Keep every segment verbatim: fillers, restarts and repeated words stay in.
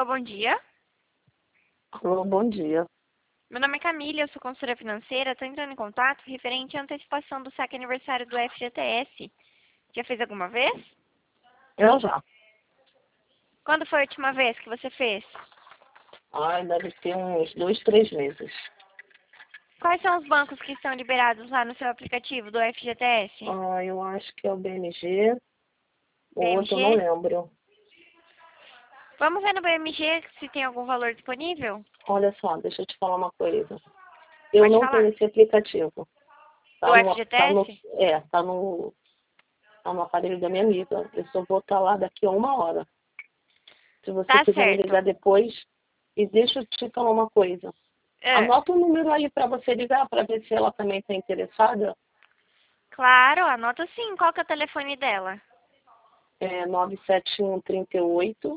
Alô, bom dia. Alô, bom dia. Meu nome é Camila, eu sou consultora financeira. Estou entrando em contato referente à antecipação do saque aniversário do F G T S. Já fez alguma vez? Eu já. Quando foi a última vez que você fez? Ai, deve ter uns dois, três meses. Quais são os bancos que estão liberados lá no seu aplicativo do F G T S? Ah, eu acho que é o B M G. O outro eu não B M G? lembro. Vamos ver no B M G se tem algum valor disponível? Olha só, deixa eu te falar uma coisa. Eu Pode não tenho falar. esse aplicativo. Do Tá no, tá no, F G T S? é, tá no, tá no aparelho da minha amiga. Eu só vou estar lá daqui a uma hora. Se você Tá quiser me certo. ligar depois, e deixa eu te falar uma coisa. É, Anota o número aí para você ligar, para ver se ela também está interessada. claro, anota sim. Qual que é o telefone dela? É nove sete um, três oito,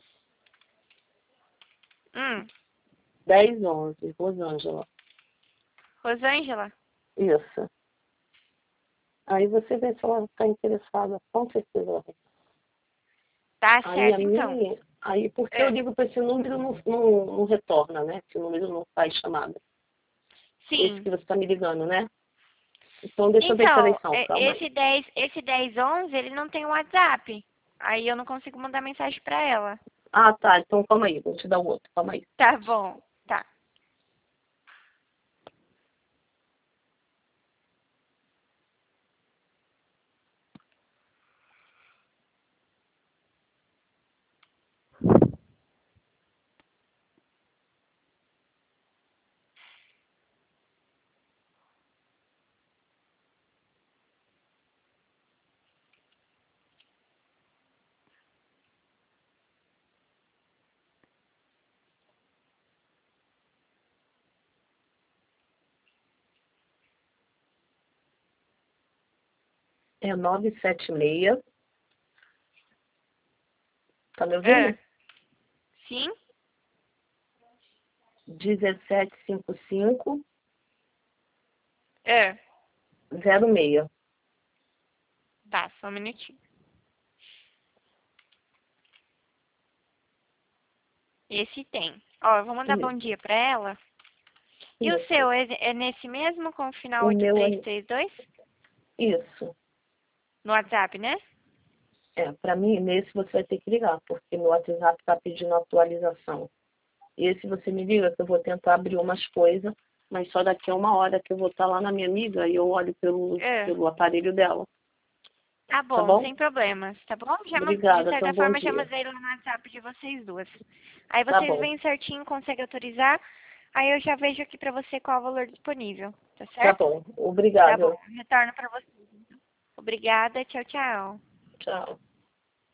Hum, dez onze, Rosângela. Rosângela? Isso. Aí você vê se ela está interessada, com certeza ela vai. Tá Aí a certo, então. minha, aí porque eu É. ligo para esse número não, não, não retorna, né? Esse número não faz chamada. Esse Sim. que você está me ligando, né? Então deixa eu ver, peraí Então, só, é- calma aí. esse dez, esse dez onze, ele não tem um WhatsApp. Aí eu não consigo mandar mensagem pra ela. Ah, tá, então calma aí, vou te dar o outro, calma aí. Tá bom, tá. É nove sete seis, tá me É. ouvindo? Sim? dezessete cinquenta e cinco, É. zero seis. Tá, só um minutinho. Esse tem. Ó, eu vou mandar bom Isso, dia pra ela. E o isso. seu, é, é nesse mesmo com o final O oito meu três é três dois? isso. No WhatsApp, né? É, para mim, nesse você vai ter que ligar, porque meu WhatsApp está pedindo atualização. Esse você me liga que eu vou tentar abrir umas coisas, mas só daqui a uma hora que eu vou estar lá na minha amiga e eu olho pelo, É. pelo aparelho dela. Tá Tá bom, bom? sem problemas, tá bom? Já, ma- de Obrigada, certa então bom forma, já dia. mandei lá no WhatsApp de vocês duas. Aí Tá vocês bom, vêm certinho, conseguem autorizar. Aí eu já vejo aqui pra você qual é o valor disponível, tá tá certo? bom. Tá bom, Obrigada. retorno pra você. Obrigada, tchau, tchau. Tchau.